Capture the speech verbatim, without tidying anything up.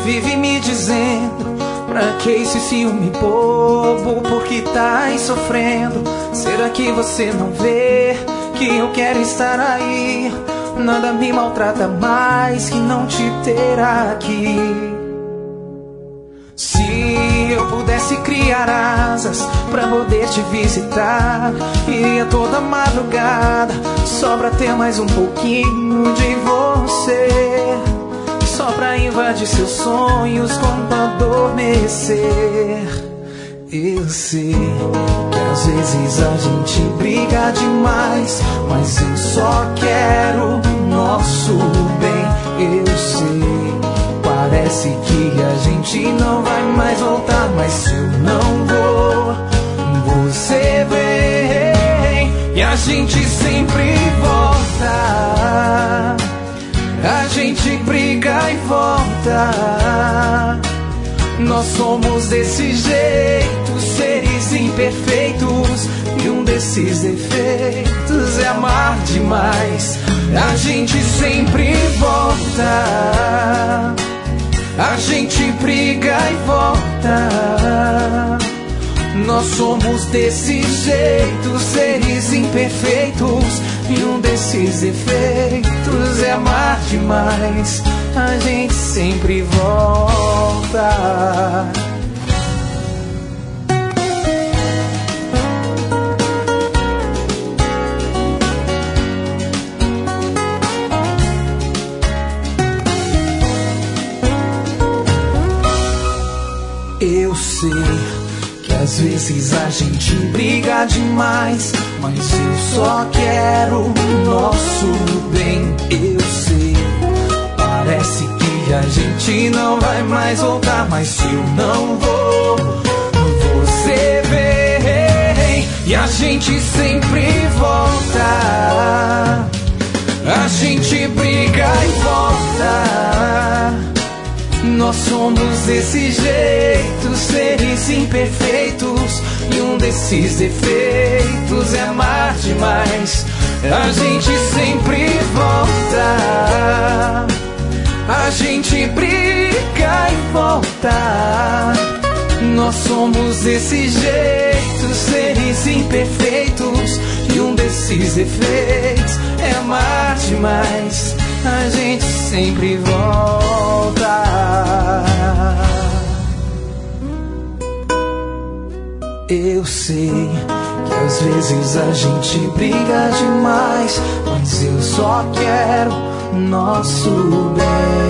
vive me dizendo: pra que esse ciúme bobo? Por que tá aí sofrendo? Será que você não vê que eu quero estar aí? Nada me maltrata mais que não te ter aqui. Se eu pudesse criar asas pra poder te visitar, iria toda madrugada só pra ter mais um pouquinho de você, só pra invadir seus sonhos quando adormecer. Eu sei que às vezes a gente briga demais, mas eu só quero nosso bem. Eu sei, parece que a gente não vai mais voltar, mas se eu não vou, você vem e a gente sempre volta. A gente briga e volta. Nós somos desse jeito, seres imperfeitos, e um desses defeitos é amar demais. A gente sempre volta. A gente briga e volta. Nós somos desse jeito, seres imperfeitos, e um desses efeitos é amar demais. A gente sempre volta. Eu sei que às vezes a gente briga demais, mas eu só quero nosso bem. Eu sei, parece que a gente não vai mais voltar, mas se eu não vou, você vem e a gente sempre volta. A gente briga e volta. Nós somos desse jeito, seres imperfeitos, e um desses defeitos é amar demais. A gente sempre volta. A gente briga e volta. Nós somos desse jeito, seres imperfeitos, e um desses efeitos é amar demais. A gente sempre volta. Eu sei que às vezes a gente briga demais, mas eu só quero nosso bem.